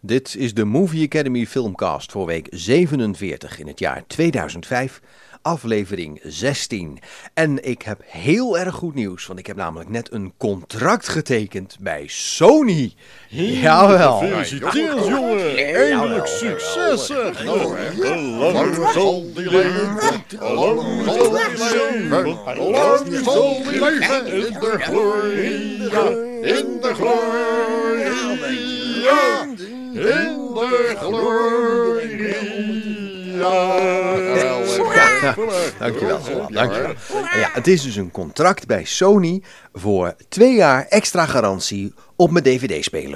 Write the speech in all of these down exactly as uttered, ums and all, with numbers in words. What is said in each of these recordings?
Dit is de Movie Academy Filmcast voor week zevenenveertig in het jaar tweeduizend vijf, aflevering zestien. En ik heb heel erg goed nieuws, want ik heb namelijk net een contract getekend bij Sony. Jawel. Gefeliciteerd, jongen. Eindelijk succes, zeg. Lang zal die leven. Lang zal die leven. Lang zal die leven. In de gloria. In de gloria. In de gloria. Ja, dankjewel. dankjewel. Ja, het is dus een contract bij Sony voor twee jaar extra garantie op mijn D V D-speler.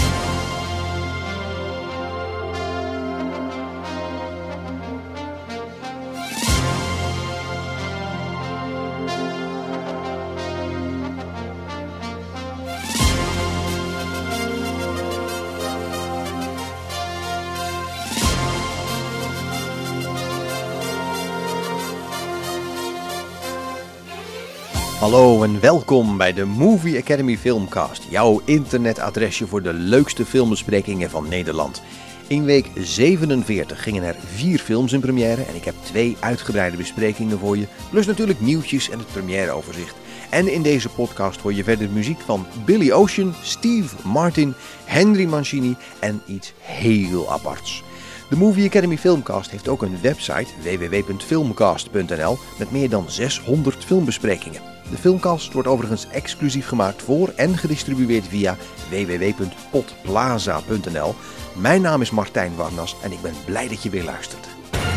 Hallo en welkom bij de Movie Academy Filmcast, jouw internetadresje voor de leukste filmbesprekingen van Nederland. In week zevenenveertig gingen er vier films in première en ik heb twee uitgebreide besprekingen voor je, plus natuurlijk nieuwtjes en het premièreoverzicht. En in deze podcast hoor je verder muziek van Billy Ocean, Steve Martin, Henry Mancini en iets heel aparts. De Movie Academy Filmcast heeft ook een website w w w punt filmcast punt n l met meer dan zeshonderd filmbesprekingen. De filmcast wordt overigens exclusief gemaakt voor en gedistribueerd via w w w punt podplaza punt n l. Mijn naam is Martijn Warnas en ik ben blij dat je weer luistert.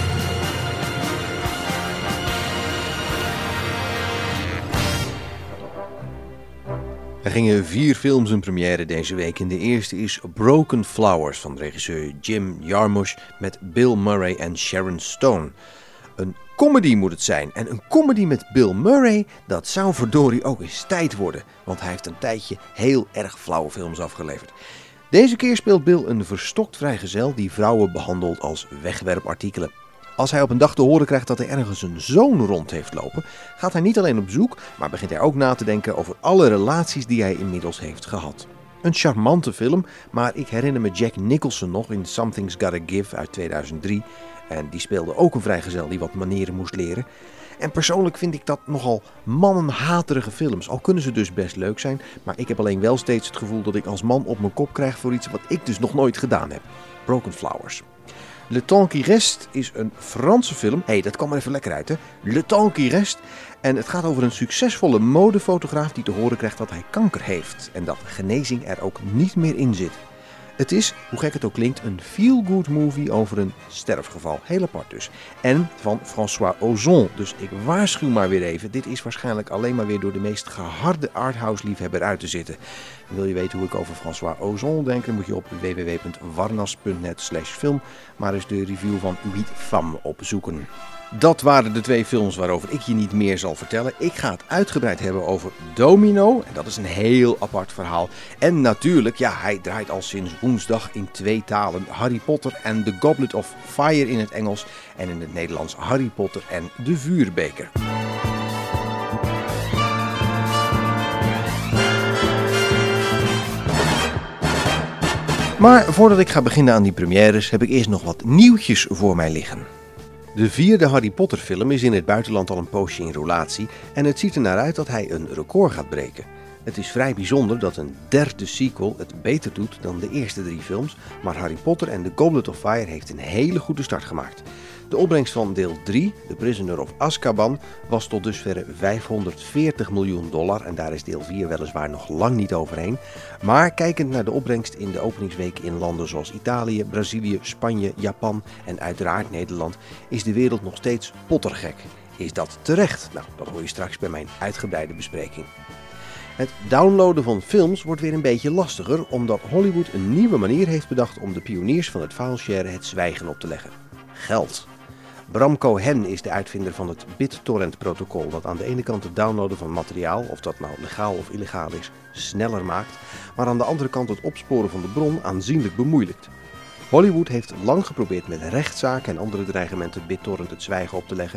Er gingen vier films in première deze week en de eerste is Broken Flowers van regisseur Jim Jarmusch met Bill Murray en Sharon Stone. Een comedy moet het zijn en een comedy met Bill Murray, dat zou verdorie ook eens tijd worden, want hij heeft een tijdje heel erg flauwe films afgeleverd. Deze keer speelt Bill een verstokt vrijgezel die vrouwen behandelt als wegwerpartikelen. Als hij op een dag te horen krijgt dat hij ergens een zoon rond heeft lopen, gaat hij niet alleen op zoek, maar begint hij ook na te denken over alle relaties die hij inmiddels heeft gehad. Een charmante film, maar ik herinner me Jack Nicholson nog in Something's Gotta Give uit tweeduizend drie. En die speelde ook een vrijgezel die wat manieren moest leren. En persoonlijk vind ik dat nogal mannenhaterige films. Al kunnen ze dus best leuk zijn, maar ik heb alleen wel steeds het gevoel dat ik als man op mijn kop krijg voor iets wat ik dus nog nooit gedaan heb. Broken Flowers. Le Temps qui Reste is een Franse film. Hé, hey, dat kwam er even lekker uit, hè? Le Temps qui Reste. En het gaat over een succesvolle modefotograaf die te horen krijgt dat hij kanker heeft. En dat genezing er ook niet meer in zit. Het is, hoe gek het ook klinkt, een feel-good movie over een sterfgeval. Heel apart dus. En van François Ozon. Dus ik waarschuw maar weer even. Dit is waarschijnlijk alleen maar weer door de meest geharde arthouse-liefhebber uit te zitten. Wil je weten hoe ik over François Ozon denk, dan moet je op w w w punt warnas punt net slash film maar eens de review van Huit Femmes opzoeken. Dat waren de twee films waarover ik je niet meer zal vertellen. Ik ga het uitgebreid hebben over Domino. En dat is een heel apart verhaal. En natuurlijk, ja, hij draait al sinds woensdag in twee talen. Harry Potter en The Goblet of Fire in het Engels. En in het Nederlands Harry Potter en de Vuurbeker. Maar voordat ik ga beginnen aan die premières, heb ik eerst nog wat nieuwtjes voor mij liggen. De vierde Harry Potter film is in het buitenland al een poosje in roulatie en het ziet er naar uit dat hij een record gaat breken. Het is vrij bijzonder dat een derde sequel het beter doet dan de eerste drie films, maar Harry Potter en The Goblet of Fire heeft een hele goede start gemaakt. De opbrengst van deel drie, The Prisoner of Azkaban, was tot dusverre vijfhonderdveertig miljoen dollar en daar is deel vier weliswaar nog lang niet overheen. Maar kijkend naar de opbrengst in de openingsweek in landen zoals Italië, Brazilië, Spanje, Japan en uiteraard Nederland, is de wereld nog steeds pottergek. Is dat terecht? Nou, dat hoor je straks bij mijn uitgebreide bespreking. Het downloaden van films wordt weer een beetje lastiger, omdat Hollywood een nieuwe manier heeft bedacht om de pioniers van het filesharen het zwijgen op te leggen. Geld. Bram Cohen is de uitvinder van het BitTorrent-protocol dat aan de ene kant het downloaden van materiaal, of dat nou legaal of illegaal is, sneller maakt, maar aan de andere kant het opsporen van de bron aanzienlijk bemoeilijkt. Hollywood heeft lang geprobeerd met rechtszaken en andere dreigementen BitTorrent het zwijgen op te leggen,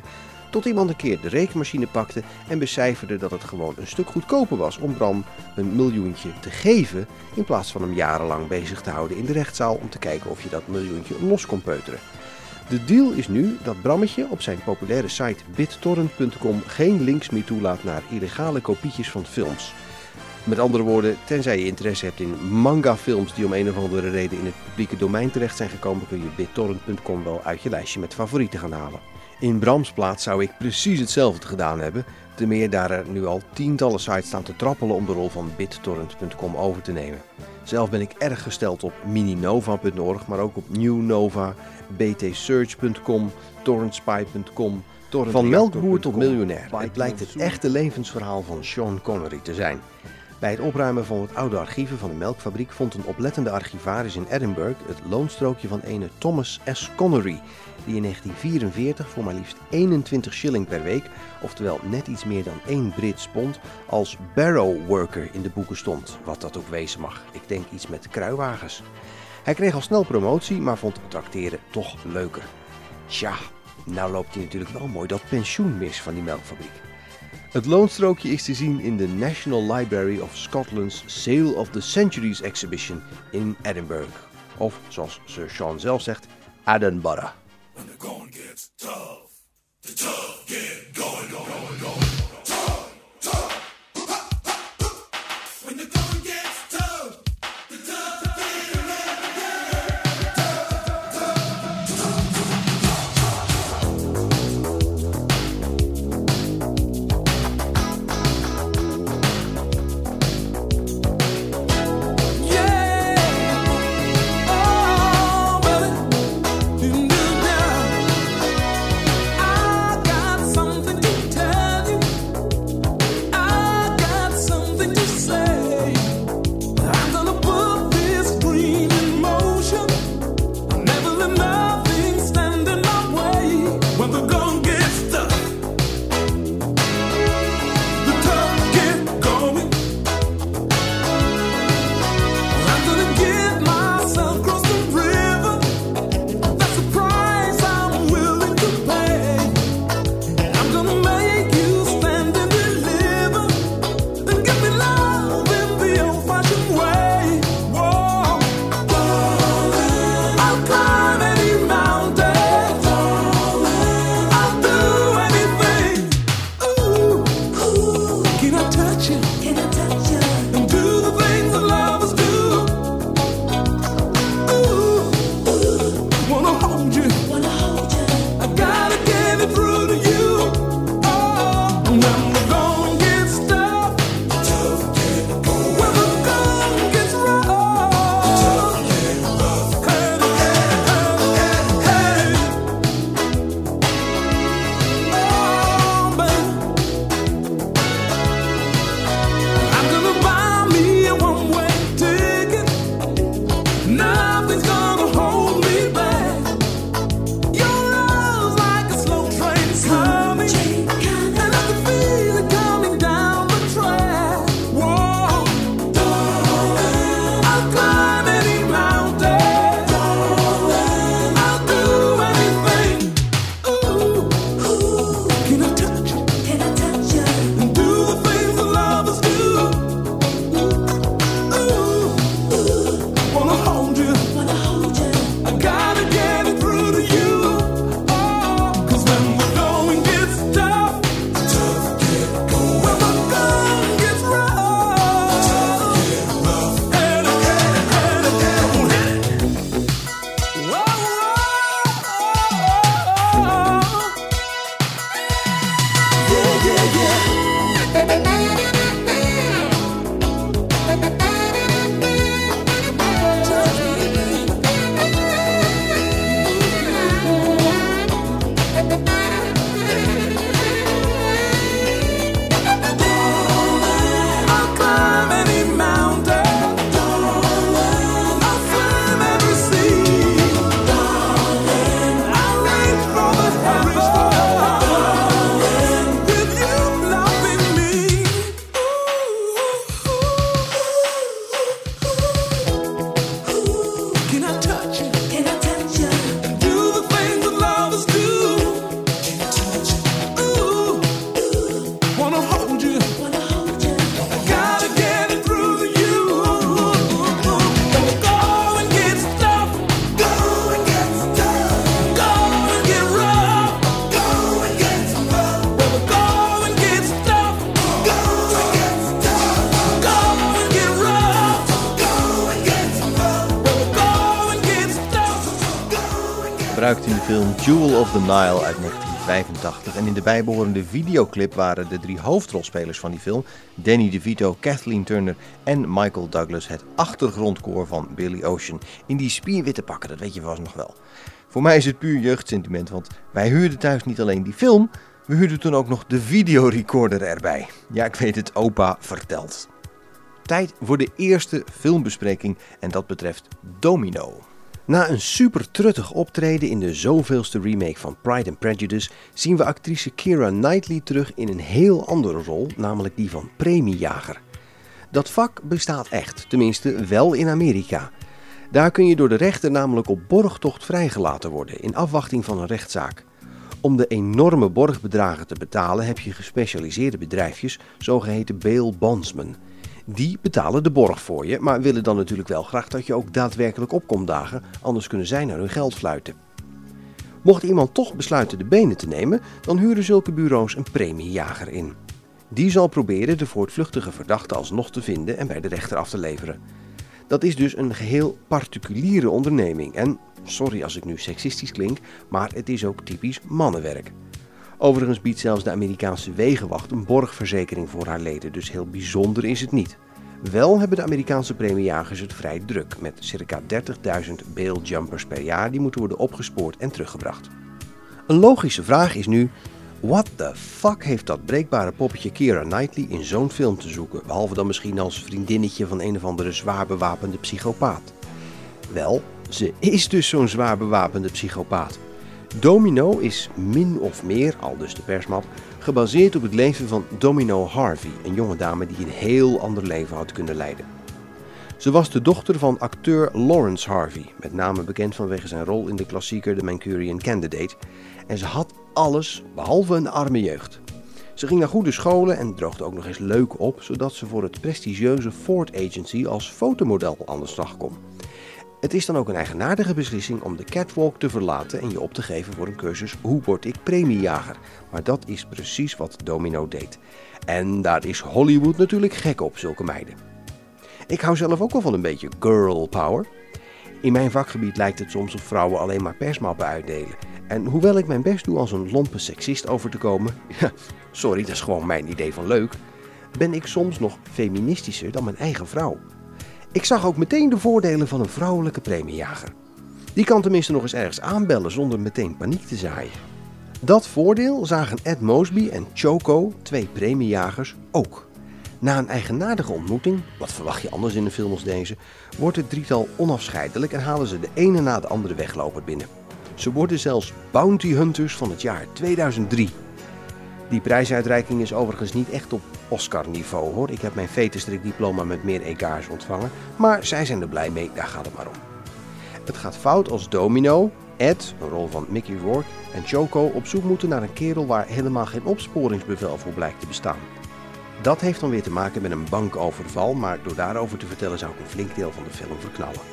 Tot iemand een keer de rekenmachine pakte en becijferde dat het gewoon een stuk goedkoper was om Bram een miljoentje te geven, in plaats van hem jarenlang bezig te houden in de rechtszaal om te kijken of je dat miljoentje los kon peuteren. De deal is nu dat Brammetje op zijn populaire site bittorrent punt com geen links meer toelaat naar illegale kopietjes van films. Met andere woorden, tenzij je interesse hebt in manga-films die om een of andere reden in het publieke domein terecht zijn gekomen, kun je bittorrent punt com wel uit je lijstje met favorieten gaan halen. In Brams plaats zou ik precies hetzelfde gedaan hebben, te meer daar er nu al tientallen sites staan te trappelen om de rol van bittorrent punt com over te nemen. Zelf ben ik erg gesteld op mininova punt org, maar ook op NewNova, b t search punt com, torrentspy punt com. Van melkboer tot miljonair. Het blijkt het echte levensverhaal van Sean Connery te zijn. Bij het opruimen van wat oude archieven van de melkfabriek vond een oplettende archivaris in Edinburgh het loonstrookje van ene Thomas S. Connery, die in negentien vierenveertig voor maar liefst eenentwintig shilling per week, oftewel net iets meer dan één Brits pond, als barrow worker in de boeken stond, wat dat ook wezen mag. Ik denk iets met kruiwagens. Hij kreeg al snel promotie, maar vond trakteren toch leuker. Tja, nou loopt hij natuurlijk wel mooi dat pensioen mis van die melkfabriek. Het loonstrookje is te zien in de National Library of Scotland's Sale of the Centuries Exhibition in Edinburgh. Of, zoals Sir Sean zelf zegt, Edinburgh. When the going gets tough, the tough get going, going, going. Tough, tough, ha, ha, ha. When the going gets tough, the tough get yeah, oh, baby, you knew now. gebruikt in de film Jewel of the Nile uit negentien vijfentachtig en in de bijbehorende videoclip waren de drie hoofdrolspelers van die film, Danny DeVito, Kathleen Turner en Michael Douglas, het achtergrondkoor van Billy Ocean in die spierwitte pakken, dat weet je vast nog wel. Voor mij is het puur jeugdsentiment, want wij huurden thuis niet alleen die film, we huurden toen ook nog de videorecorder erbij. Ja, ik weet het, opa vertelt. Tijd voor de eerste filmbespreking en dat betreft Domino. Na een super truttig optreden in de zoveelste remake van Pride and Prejudice zien we actrice Keira Knightley terug in een heel andere rol, namelijk die van premiejager. Dat vak bestaat echt, tenminste wel in Amerika. Daar kun je door de rechter namelijk op borgtocht vrijgelaten worden in afwachting van een rechtszaak. Om de enorme borgbedragen te betalen heb je gespecialiseerde bedrijfjes, zogeheten bail bondsmen. Die betalen de borg voor je, maar willen dan natuurlijk wel graag dat je ook daadwerkelijk op komt dagen, anders kunnen zij naar hun geld fluiten. Mocht iemand toch besluiten de benen te nemen, dan huren zulke bureaus een premiejager in. Die zal proberen de voortvluchtige verdachte alsnog te vinden en bij de rechter af te leveren. Dat is dus een geheel particuliere onderneming en, sorry als ik nu seksistisch klink, maar het is ook typisch mannenwerk. Overigens biedt zelfs de Amerikaanse Wegenwacht een borgverzekering voor haar leden, dus heel bijzonder is het niet. Wel hebben de Amerikaanse premiejagers het vrij druk, met circa dertigduizend bailjumpers per jaar die moeten worden opgespoord en teruggebracht. Een logische vraag is nu, what the fuck heeft dat breekbare poppetje Keira Knightley in zo'n film te zoeken, behalve dan misschien als vriendinnetje van een of andere zwaar bewapende psychopaat? Wel, ze is dus zo'n zwaar bewapende psychopaat. Domino is min of meer, aldus de persmap, gebaseerd op het leven van Domino Harvey, een jonge dame die een heel ander leven had kunnen leiden. Ze was de dochter van acteur Lawrence Harvey, met name bekend vanwege zijn rol in de klassieker The Manchurian Candidate, en ze had alles behalve een arme jeugd. Ze ging naar goede scholen en droogde ook nog eens leuk op, zodat ze voor het prestigieuze Ford Agency als fotomodel aan de slag kon. Het is dan ook een eigenaardige beslissing om de catwalk te verlaten en je op te geven voor een cursus Hoe word ik premiejager? Maar dat is precies wat Domino deed. En daar is Hollywood natuurlijk gek op, zulke meiden. Ik hou zelf ook wel van een beetje girl power. In mijn vakgebied lijkt het soms of vrouwen alleen maar persmappen uitdelen. En hoewel ik mijn best doe als een lompe seksist over te komen, ja, sorry, dat is gewoon mijn idee van leuk, ben ik soms nog feministischer dan mijn eigen vrouw. Ik zag ook meteen de voordelen van een vrouwelijke premiejager. Die kan tenminste nog eens ergens aanbellen zonder meteen paniek te zaaien. Dat voordeel zagen Ed Mosby en Choco, twee premiejagers, ook. Na een eigenaardige ontmoeting, wat verwacht je anders in een film als deze, wordt het drietal onafscheidelijk en halen ze de ene na de andere wegloper binnen. Ze worden zelfs Bounty Hunters van het jaar tweeduizend drie. Die prijsuitreiking is overigens niet echt op Oscar-niveau hoor. Ik heb mijn veterstrikdiploma met meer E K's ontvangen, maar zij zijn er blij mee, daar gaat het maar om. Het gaat fout als Domino, Ed, een rol van Mickey Rourke, en Choco op zoek moeten naar een kerel waar helemaal geen opsporingsbevel voor blijkt te bestaan. Dat heeft dan weer te maken met een bankoverval, maar door daarover te vertellen zou ik een flink deel van de film verknallen.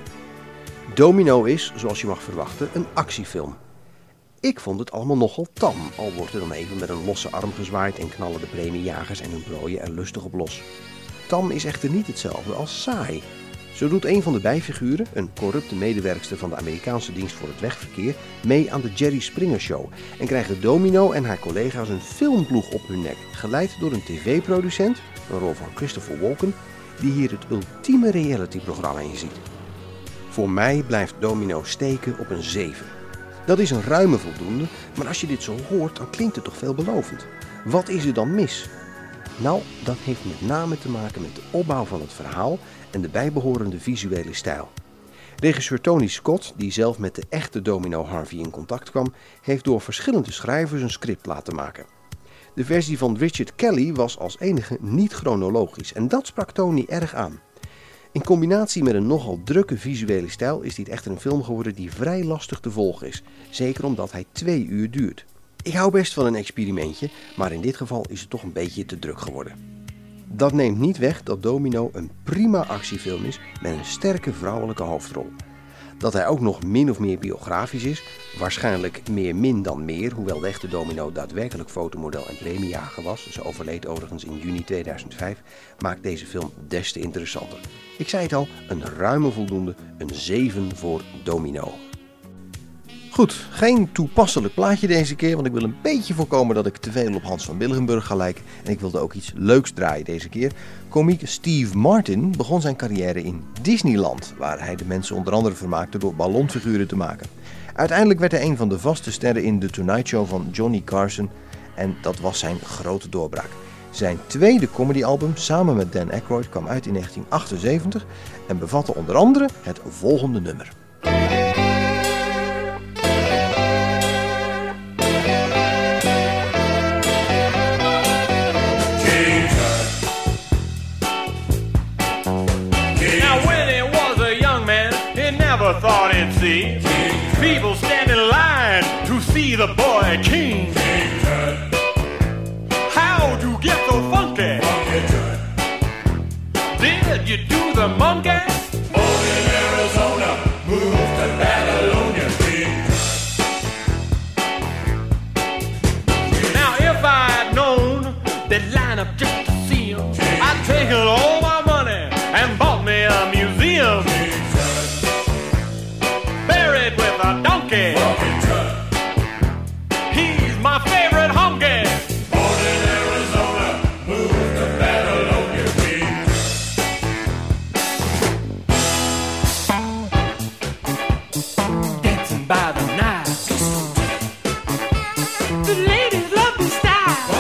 Domino is, zoals je mag verwachten, een actiefilm. Ik vond het allemaal nogal tam, al wordt er dan even met een losse arm gezwaaid en knallen de premiejagers en hun prooien er lustig op los. Tam is echter niet hetzelfde als saai. Zo doet een van de bijfiguren, een corrupte medewerkster van de Amerikaanse dienst voor het wegverkeer, mee aan de Jerry Springer Show en krijgen Domino en haar collega's een filmploeg op hun nek, geleid door een tv-producent, een rol van Christopher Walken, die hier het ultieme realityprogramma in ziet. Voor mij blijft Domino steken op een zeven. Dat is een ruime voldoende, maar als je dit zo hoort, dan klinkt het toch veelbelovend. Wat is er dan mis? Nou, dat heeft met name te maken met de opbouw van het verhaal en de bijbehorende visuele stijl. Regisseur Tony Scott, die zelf met de echte Domino Harvey in contact kwam, heeft door verschillende schrijvers een script laten maken. De versie van Richard Kelly was als enige niet chronologisch en dat sprak Tony erg aan. In combinatie met een nogal drukke visuele stijl is dit echter een film geworden die vrij lastig te volgen is, zeker omdat hij twee uur duurt. Ik hou best van een experimentje, maar in dit geval is het toch een beetje te druk geworden. Dat neemt niet weg dat Domino een prima actiefilm is met een sterke vrouwelijke hoofdrol. Dat hij ook nog min of meer biografisch is, waarschijnlijk meer min dan meer, hoewel de echte Domino daadwerkelijk fotomodel en premiejager was, ze overleed overigens in juni tweeduizend vijf, maakt deze film des te interessanter. Ik zei het al, een ruime voldoende, een zeven voor Domino. Goed, geen toepasselijk plaatje deze keer, want ik wil een beetje voorkomen dat ik te veel op Hans van Wilgenburg ga lijken. En ik wilde ook iets leuks draaien deze keer. Komiek Steve Martin begon zijn carrière in Disneyland, waar hij de mensen onder andere vermaakte door ballonfiguren te maken. Uiteindelijk werd hij een van de vaste sterren in The Tonight Show van Johnny Carson en dat was zijn grote doorbraak. Zijn tweede comedyalbum samen met Dan Aykroyd kwam uit in negentien achtenzeventig en bevatte onder andere het volgende nummer. Thought he'd see people stand in line to see the boy king. How'd you get so funky? Did you do the monkey? Born in Arizona, moved to Babylonia. Now if I'd known they'd line up just to see him, I'd taken all my money and bought me a museum. With a donkey, he's my favorite honky. Born in Arizona, moved to Babylonia. Dancing by the night, the ladies love the style.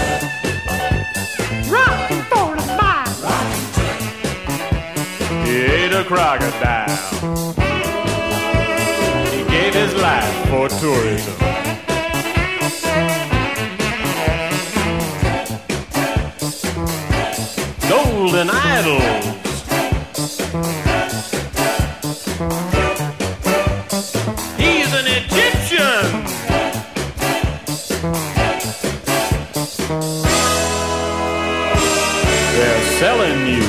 Rockin' for the mile, he ate a crocodile. His life for tourism. Golden idols. He's an Egyptian. They're selling you.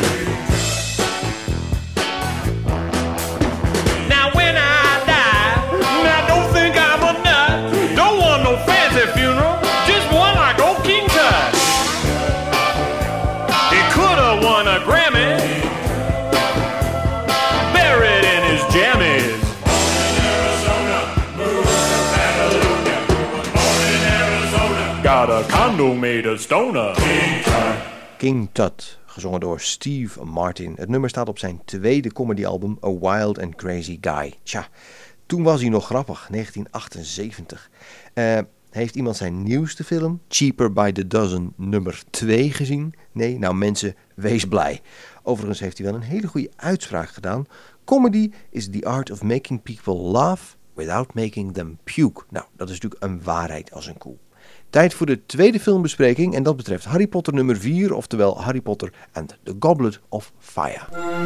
A condo made of stoner. King Tut. King Tut, gezongen door Steve Martin. Het nummer staat op zijn tweede comedyalbum A Wild and Crazy Guy. Tja, toen was hij nog grappig, negentien achtenzeventig. Uh, heeft iemand zijn nieuwste film, Cheaper by the Dozen, nummer twee gezien? Nee, nou mensen, wees blij. Overigens heeft hij wel een hele goede uitspraak gedaan. Comedy is the art of making people laugh without making them puke. Nou, dat is natuurlijk een waarheid als een koe. Tijd voor de tweede filmbespreking en dat betreft Harry Potter nummer vier, oftewel Harry Potter and the Goblet of Fire.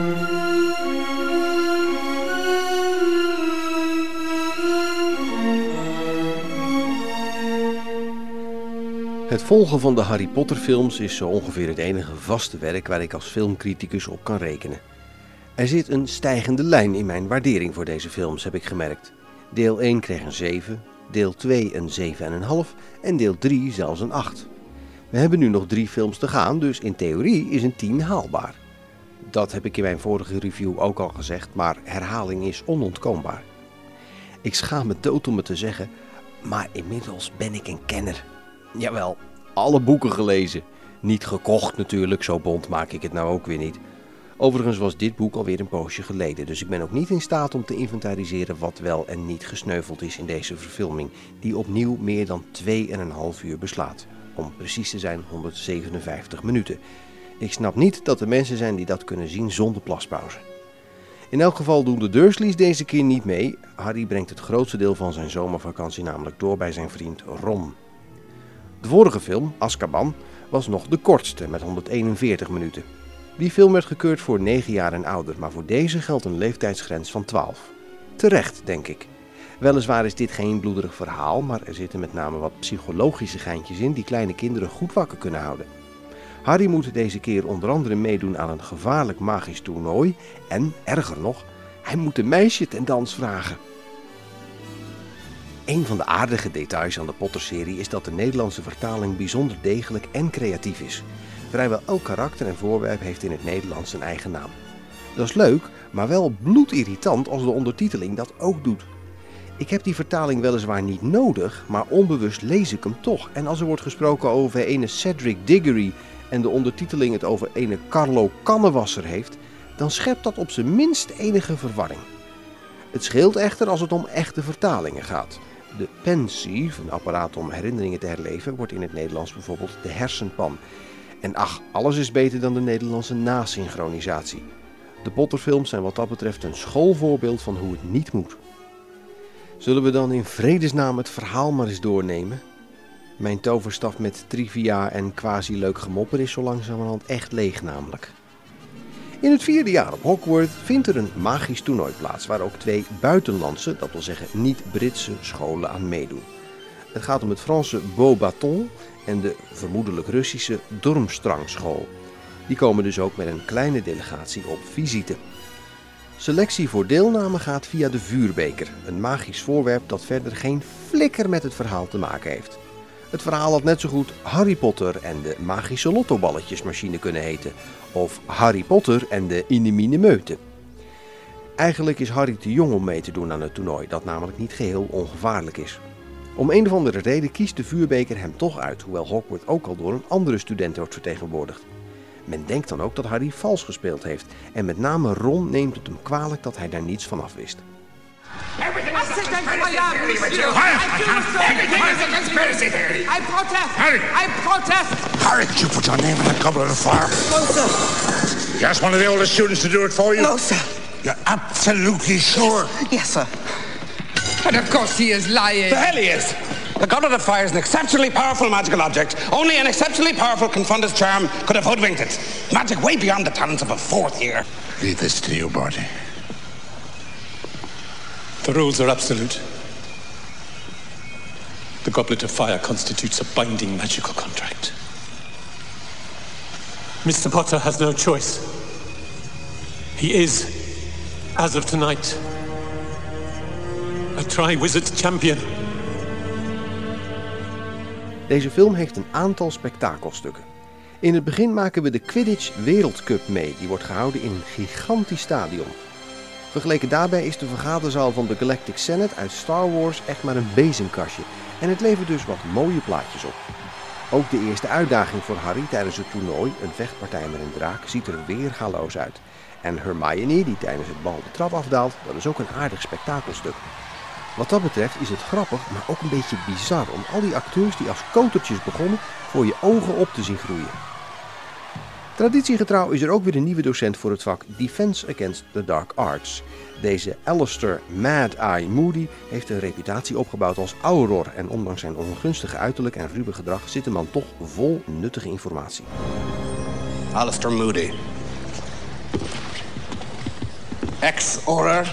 Het volgen van de Harry Potter films is zo ongeveer het enige vaste werk waar ik als filmcriticus op kan rekenen. Er zit een stijgende lijn in mijn waardering voor deze films, heb ik gemerkt. Deel één kreeg een zeven, deel twee een zeven komma vijf en deel drie zelfs een acht. We hebben nu nog drie films te gaan, dus in theorie is een tien haalbaar. Dat heb ik in mijn vorige review ook al gezegd, maar herhaling is onontkoombaar. Ik schaam me dood om het te zeggen, maar inmiddels ben ik een kenner. Jawel, alle boeken gelezen. Niet gekocht natuurlijk, zo bont maak ik het nou ook weer niet. Overigens was dit boek alweer een poosje geleden, dus ik ben ook niet in staat om te inventariseren wat wel en niet gesneuveld is in deze verfilming, die opnieuw meer dan twee en een half uur beslaat. Om precies te zijn honderdzevenenvijftig minuten. Ik snap niet dat er mensen zijn die dat kunnen zien zonder plaspauze. In elk geval doen de Dursleys deze keer niet mee. Harry brengt het grootste deel van zijn zomervakantie namelijk door bij zijn vriend Ron. De vorige film, Azkaban, was nog de kortste met honderdeenenveertig minuten. Die film werd gekeurd voor negen jaar en ouder, maar voor deze geldt een leeftijdsgrens van twaalf. Terecht, denk ik. Weliswaar is dit geen bloederig verhaal, maar er zitten met name wat psychologische geintjes in die kleine kinderen goed wakker kunnen houden. Harry moet deze keer onder andere meedoen aan een gevaarlijk magisch toernooi en, erger nog, hij moet een meisje ten dans vragen. Een van de aardige details aan de Potter-serie is dat de Nederlandse vertaling bijzonder degelijk en creatief is. Vrijwel elk karakter en voorwerp heeft in het Nederlands een eigen naam. Dat is leuk, maar wel bloedirritant als de ondertiteling dat ook doet. Ik heb die vertaling weliswaar niet nodig, maar onbewust lees ik hem toch. En als er wordt gesproken over ene Cedric Diggory en de ondertiteling het over ene Carlo Kannewasser heeft, dan schept dat op zijn minst enige verwarring. Het scheelt echter als het om echte vertalingen gaat. De pensie, een apparaat om herinneringen te herleven, wordt in het Nederlands bijvoorbeeld de hersenpan. En ach, alles is beter dan de Nederlandse nasynchronisatie. De Potter-films zijn wat dat betreft een schoolvoorbeeld van hoe het niet moet. Zullen we dan in vredesnaam het verhaal maar eens doornemen? Mijn toverstaf met trivia en quasi-leuk gemopper is zo langzamerhand echt leeg namelijk. In het vierde jaar op Hogwarts vindt er een magisch toernooi plaats waar ook twee buitenlandse, dat wil zeggen niet-Britse scholen aan meedoen. Het gaat om het Franse Beauxbatons en de vermoedelijk Russische Durmstrang-school. Die komen dus ook met een kleine delegatie op visite. Selectie voor deelname gaat via de vuurbeker, een magisch voorwerp dat verder geen flikker met het verhaal te maken heeft. Het verhaal had net zo goed Harry Potter en de magische lottoballetjesmachine kunnen heten, of Harry Potter en de Inemine Meute. Eigenlijk is Harry te jong om mee te doen aan het toernooi, dat namelijk niet geheel ongevaarlijk is. Om een of andere reden kiest de vuurbeker hem toch uit, hoewel Hogwarts ook al door een andere student wordt vertegenwoordigd. Men denkt dan ook dat Harry vals gespeeld heeft en met name Ron neemt het hem kwalijk dat hij daar niets van af wist. Everything is a conspiracy. Everything is a conspiracy theory. I protest. Harry. I protest. Harry, did you put your name in the goblet of fire? No, sir. You asked one of the older students to do it for you? No, sir. You're absolutely sure? Yes, sir. And of course he is lying. The hell he is. The Goblet of Fire is an exceptionally powerful magical object. Only an exceptionally powerful confundus charm could have hoodwinked it. Magic way beyond the talents of a fourth year. Leave this to you, Barty. The rules are absolute. The Goblet of Fire constitutes a binding magical contract. Mister Potter has no choice. He is, as of tonight, a Tri-Wizards champion. Deze film heeft een aantal spektakelstukken. In het begin maken we de Quidditch Wereldcup mee, die wordt gehouden in een gigantisch stadion. Vergeleken daarbij is de vergaderzaal van de Galactic Senate uit Star Wars echt maar een bezemkastje en het levert dus wat mooie plaatjes op. Ook de eerste uitdaging voor Harry tijdens het toernooi, een vechtpartij met een draak, ziet er weergaloos uit. En Hermione, die tijdens het bal de trap afdaalt, dat is ook een aardig spektakelstuk. Wat dat betreft is het grappig, maar ook een beetje bizar om al die acteurs die als kotertjes begonnen voor je ogen op te zien groeien. Traditiegetrouw is er ook weer een nieuwe docent voor het vak Defense Against the Dark Arts. Deze Alistair Mad Eye Moody heeft een reputatie opgebouwd als Auror en ondanks zijn ongunstige uiterlijk en ruwe gedrag zit de man toch vol nuttige informatie. Alistair Moody. Ex-Auror.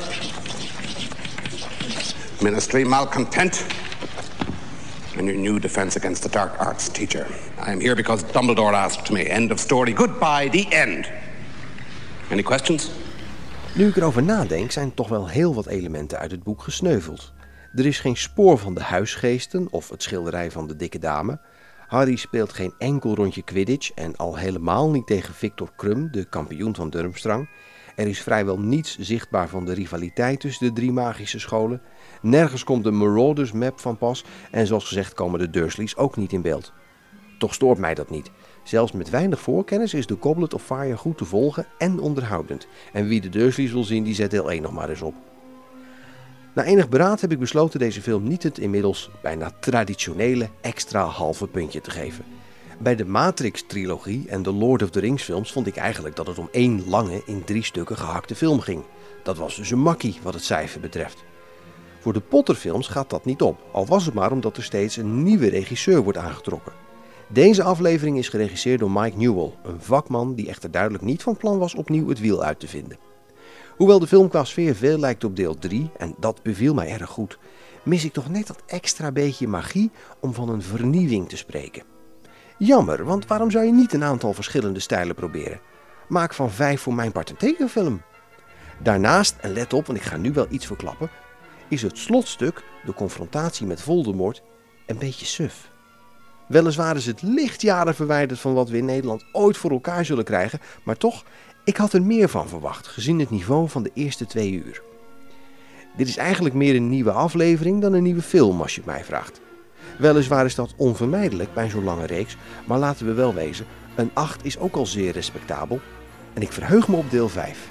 Ministry malcontent. And your new Defense Against the Dark Arts teacher. I am here because Dumbledore asked me. End of story. Goodbye, the end. Any questions? Nu ik erover nadenk, zijn toch wel heel wat elementen uit het boek gesneuveld. Er is geen spoor van de huisgeesten of het schilderij van de dikke dame. Harry speelt geen enkel rondje Quidditch en al helemaal niet tegen Victor Krum, de kampioen van Durmstrang. Er is vrijwel niets zichtbaar van de rivaliteit tussen de drie magische scholen. Nergens komt de Marauders map van pas en zoals gezegd komen de Dursleys ook niet in beeld. Toch stoort mij dat niet. Zelfs met weinig voorkennis is de Goblet of Fire goed te volgen en onderhoudend. En wie de Dursleys wil zien, die zet deel één nog maar eens op. Na enig beraad heb ik besloten deze film niet het inmiddels bijna traditionele extra halve puntje te geven. Bij de Matrix-trilogie en de Lord of the Rings films vond ik eigenlijk dat het om één lange, in drie stukken gehakte film ging. Dat was dus een makkie wat het cijfer betreft. Voor de Potter-films gaat dat niet op, al was het maar omdat er steeds een nieuwe regisseur wordt aangetrokken. Deze aflevering is geregisseerd door Mike Newell, een vakman die echter duidelijk niet van plan was opnieuw het wiel uit te vinden. Hoewel de film qua sfeer veel lijkt op deel drie, en dat beviel mij erg goed, mis ik toch net dat extra beetje magie om van een vernieuwing te spreken. Jammer, want waarom zou je niet een aantal verschillende stijlen proberen? Maak van vijf voor mijn part een tekenfilm. Daarnaast, en let op, want ik ga nu wel iets verklappen, is het slotstuk, de confrontatie met Voldemort, een beetje suf. Weliswaar is het lichtjaren verwijderd van wat we in Nederland ooit voor elkaar zullen krijgen, maar toch, ik had er meer van verwacht, gezien het niveau van de eerste twee uur. Dit is eigenlijk meer een nieuwe aflevering dan een nieuwe film als je het mij vraagt. Weliswaar is dat onvermijdelijk bij zo'n lange reeks, maar laten we wel wezen, een acht is ook al zeer respectabel en ik verheug me op deel vijf.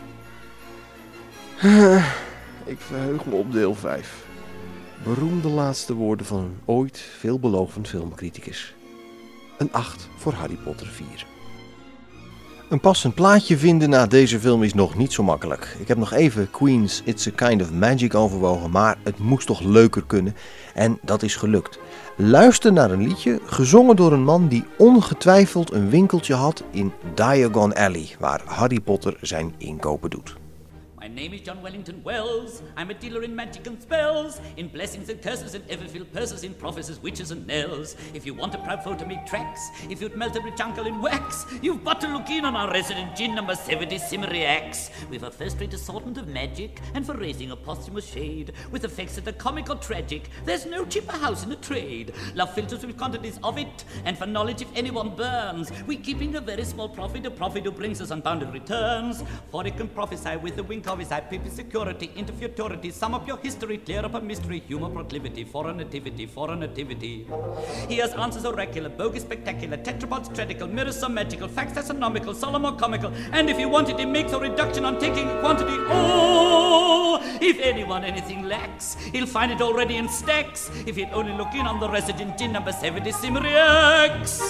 Ik verheug me op deel vijf. Beroemde laatste woorden van een ooit veelbelovend filmcriticus. Een acht voor Harry Potter vier. Een passend plaatje vinden na deze film is nog niet zo makkelijk. Ik heb nog even Queen's It's a Kind of Magic overwogen, maar het moest toch leuker kunnen en dat is gelukt. Luister naar een liedje gezongen door een man die ongetwijfeld een winkeltje had in Diagon Alley, waar Harry Potter zijn inkopen doet. My name is John Wellington Wells. I'm a dealer in magic and spells, in blessings and curses and ever-filled purses, in prophecies, witches and knells. If you want a proud foe to make tracks, if you'd melt a rich uncle in wax, you've but to look in on our resident gin number seventy Simeriacs. We've a first-rate assortment of magic, and for raising a posthumous shade, with effects that are comic or tragic, there's no cheaper house in the trade. Love filters with quantities of it, and for knowledge if anyone burns, we're keeping a very small profit, a profit who brings us unbounded returns. For it can prophesy with a wink of his eye, pippy security, into futurity, sum up your history, clear up a mystery, humor, proclivity, for a nativity, for a nativity. He has answers oracular, bogus, spectacular, tetrapods, tragical, mirrors so magical, facts astronomical, solemn or comical, and if you want it, he makes a reduction on taking a quantity. Oh, if anyone anything lacks, he'll find it already in stacks, if he'd only look in on the resident gin number seventy Simeriacs.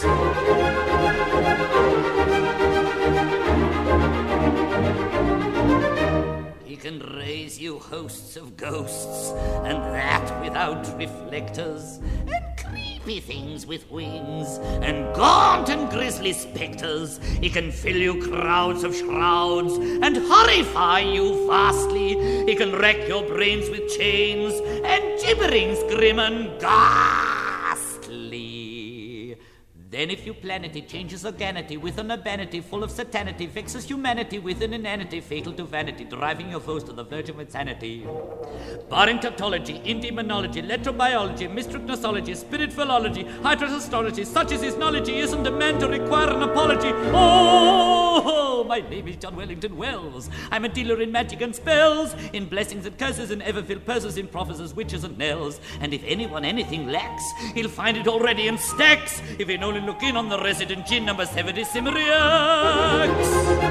He can raise you hosts of ghosts, and that without reflectors, and creepy things with wings, and gaunt and grisly spectres. He can fill you crowds of shrouds, and horrify you vastly. He can wreck your brains with chains, and gibberings grim and ghastly. Then if you planety changes organity with an urbanity full of satanity, vexes humanity with an inanity fatal to vanity, driving your foes to the verge of insanity. Barring tautology, in demonology, electrobiology, mystic nosology, spirit philology, hydras astrology, such as his knowledge, he isn't a man to require an apology. Oh, my name is John Wellington Wells. I'm a dealer in magic and spells, in blessings and curses, and ever-filled purses, in prophecies, witches and knells. And if anyone anything lacks, he'll find it already in stacks, if he only look in on the resident gin number seventy Simeriacs.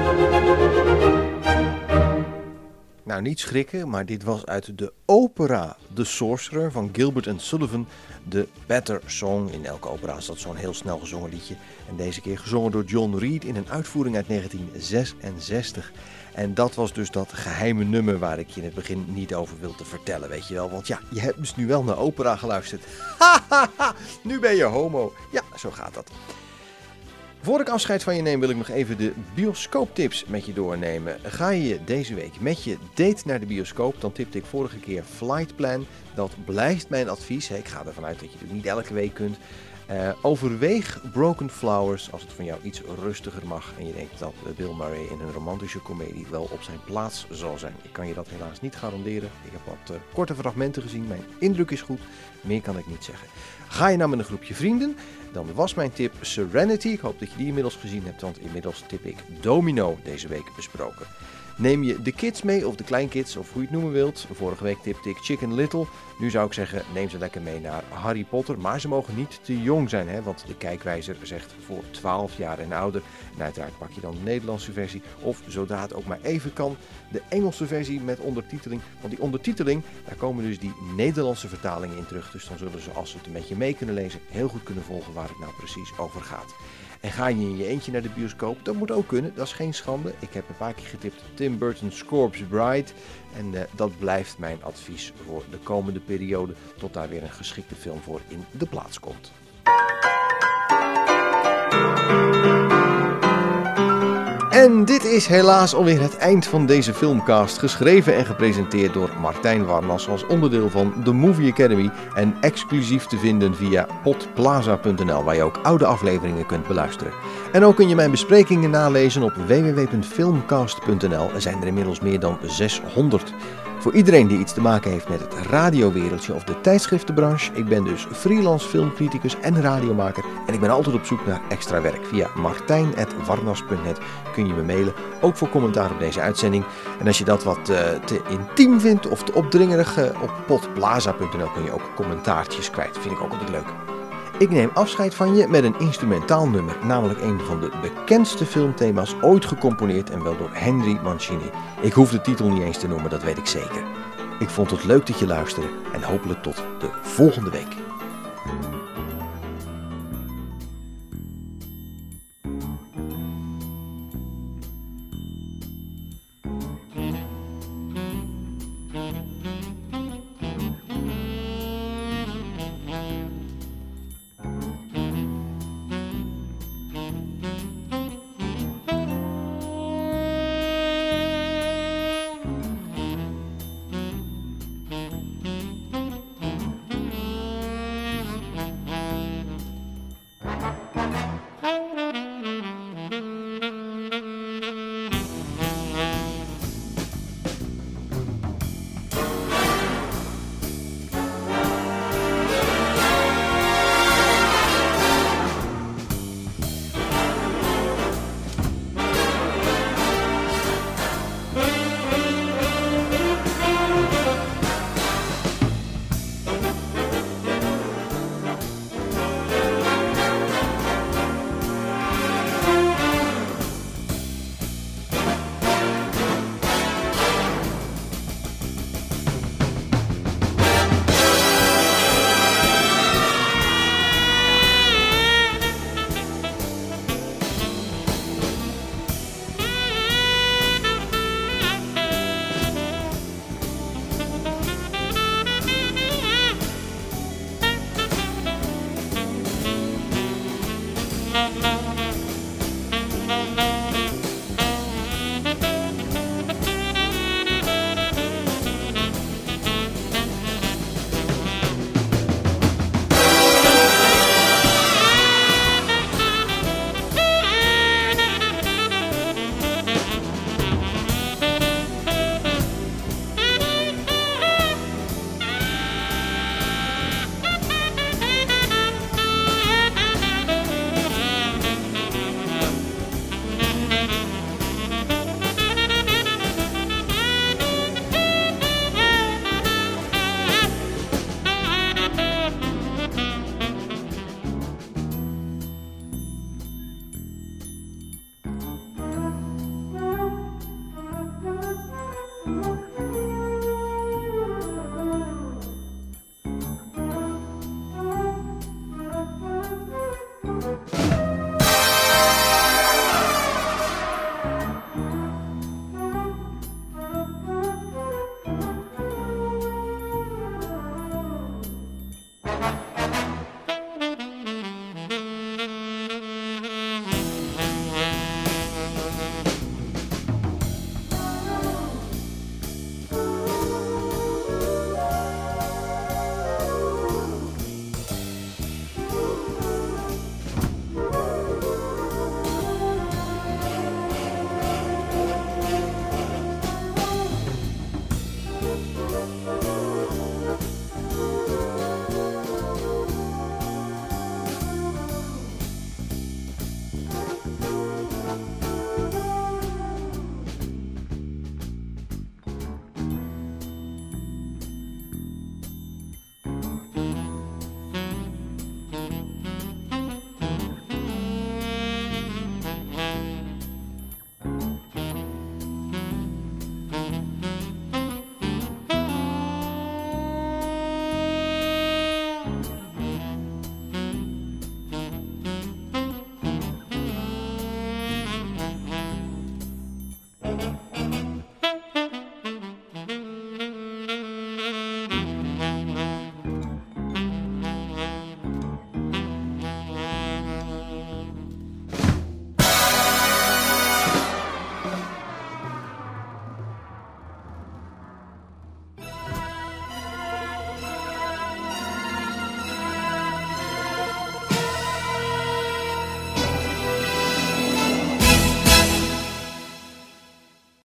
Nou, niet schrikken, maar dit was uit de opera The Sorcerer van Gilbert and Sullivan, de Better Song. In elke opera is dat zo'n heel snel gezongen liedje. En deze keer gezongen door John Reed in een uitvoering uit negentien zesenzestig. En dat was dus dat geheime nummer waar ik je in het begin niet over wilde vertellen, weet je wel. Want ja, je hebt dus nu wel naar opera geluisterd. Hahaha, nu ben je homo. Ja, zo gaat dat. Voor ik afscheid van je neem wil ik nog even de bioscooptips met je doornemen. Ga je deze week met je date naar de bioscoop, dan tipte ik vorige keer Flight Plan. Dat blijft mijn advies. Ik ga ervan uit dat je het niet elke week kunt. Uh, overweeg Broken Flowers als het van jou iets rustiger mag en je denkt dat Bill Murray in een romantische komedie wel op zijn plaats zal zijn. Ik kan je dat helaas niet garanderen. Ik heb wat uh, korte fragmenten gezien. Mijn indruk is goed. Meer kan ik niet zeggen. Ga je nou met een groepje vrienden, dan was mijn tip Serenity. Ik hoop dat je die inmiddels gezien hebt, want inmiddels tip ik Domino deze week besproken. Neem je de kids mee, of de kleinkids, of hoe je het noemen wilt. Vorige week tipte ik Chicken Little. Nu zou ik zeggen, neem ze lekker mee naar Harry Potter. Maar ze mogen niet te jong zijn, hè, want de kijkwijzer zegt voor twaalf jaar en ouder. En uiteraard pak je dan de Nederlandse versie. Of, zodra het ook maar even kan, de Engelse versie met ondertiteling. Want die ondertiteling, daar komen dus die Nederlandse vertalingen in terug. Dus dan zullen ze, als ze het een beetje mee kunnen lezen, heel goed kunnen volgen waar het nou precies over gaat. En ga je in je eentje naar de bioscoop, dat moet ook kunnen, dat is geen schande. Ik heb een paar keer getipt Tim Burton's Corpse Bride. En uh, dat blijft mijn advies voor de komende periode, tot daar weer een geschikte film voor in de plaats komt. En dit is helaas alweer het eind van deze filmcast, geschreven en gepresenteerd door Martijn Warnas als onderdeel van The Movie Academy en exclusief te vinden via podplaza punt n l, waar je ook oude afleveringen kunt beluisteren. En ook kun je mijn besprekingen nalezen op w w w punt filmcast punt n l. Er zijn er inmiddels meer dan zeshonderd. Voor iedereen die iets te maken heeft met het radiowereldje of de tijdschriftenbranche. Ik ben dus freelance filmcriticus en radiomaker en ik ben altijd op zoek naar extra werk. Via martijn apenstaartje warnas punt net kun je me mailen, ook voor commentaar op deze uitzending. En als je dat wat uh, te intiem vindt of te opdringerig, uh, op potblaza punt n l kun je ook commentaartjes kwijt. Vind ik ook altijd leuk. Ik neem afscheid van je met een instrumentaal nummer, namelijk een van de bekendste filmthema's ooit gecomponeerd en wel door Henry Mancini. Ik hoef de titel niet eens te noemen, dat weet ik zeker. Ik vond het leuk dat je luisterde en hopelijk tot de volgende week.